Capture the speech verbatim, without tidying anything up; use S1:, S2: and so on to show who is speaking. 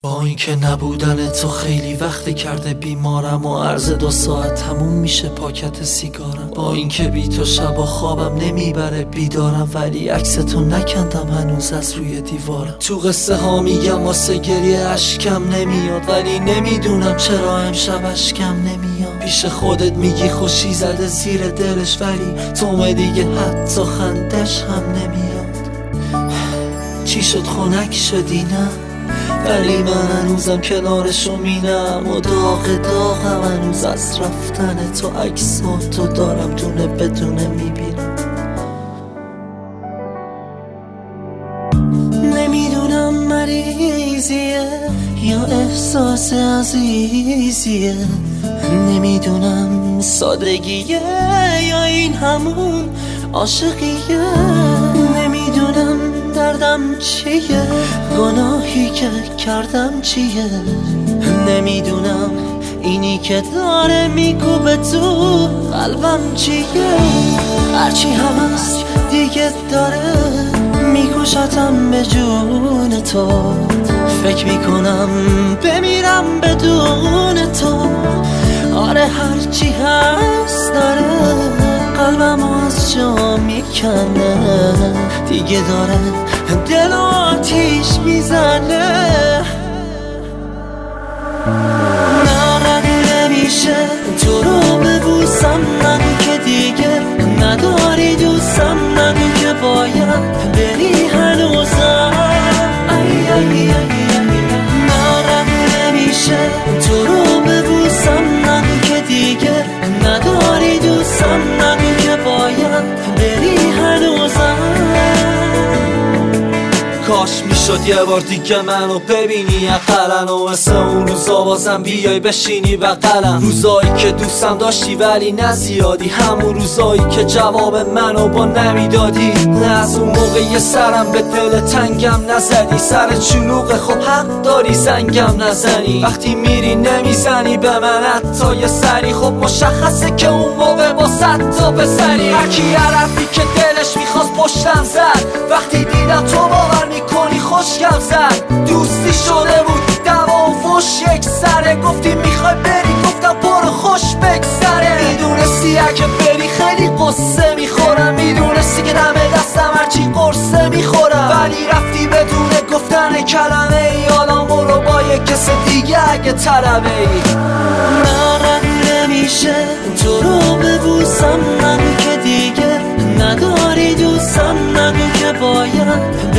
S1: با اینکه نبودن تو خیلی وقت کرده بیمارم و عرض دو ساعت تموم میشه پاکت سیگارم. با اینکه بی تو شبا خوابم نمیبره بیدارم، ولی عکس تو نکندم هنوز از روی دیوارم. تو قصه ها میگم واسه گریه اشکم نمیاد، ولی نمیدونم چرا امشب اشکم نمیاد. پیش خودت میگی خوشی زده زیر دلش، ولی تو دیگه حتی خندش هم نمیاد. چی شد خنک شدی نه؟ ولی من هنوزم کنارشو مینم و داغ داغم هنوز از رفتن تو. عکساتو دارم دونه بدونه میبینم. نمیدونم مریضیه یا احساس عزیزیه، نمیدونم سادگیه یا این همون عاشقیه، نمیدونم دردم چیه، گناهی که کردم چیه، نمیدونم اینی که داره میکوبه تو قلبم چیه. هرچی هست دیگه داره میکشتم به جون تو، فکر میکنم بمیرم بدون تو. آره هرچی هست داره قلبم از جا میکنه، دیگه داره دل آتیش میزنه. نه نمیشه تو رو ببوسم، نگو که دیگه نداری دوستم، نگو که باید بری هنوزم. ای ای ای نه نمیشه تو رو ببوسم، نگو که دیگه نداری دوستم، نگو که باید بری هنوزم. کاش میشد یه بار دیگه منو ببینی اقلن و مثل اون روزا بازم بیای بشینی بغلم. روزایی که دوستم داشتی ولی نه زیادی، همون روزایی که جواب منو با نمیدادی. نه از اون موقع یه سرم به دل تنگم نزدی، سر چلوغه خب حق داری زنگم نزنی. وقتی میری نمیزنی به من حتی یه سری، خب مشخصه که اون موقع با صد تا بسری. هرکی عرفی که دلش میخواست پشتم زد، وقتی دیدم تو باور میکنی خوشگم زد. دوستی شده بود دوا و فش یک سره، گفتی میخوای بری گفتم برو خوش بگذره. میدونستی اگه بری خیلی قصه میخورم، میدونستی که دم دستم هرچی قرصه میخورم، ولی رفتی بدون گفتن کلمه ای. حالا برو با یک کس دیگه اگه طلبه ای. نه نمیشه تو رو ببوسم، نگو که دیگه نداری دوستم، نگو که باید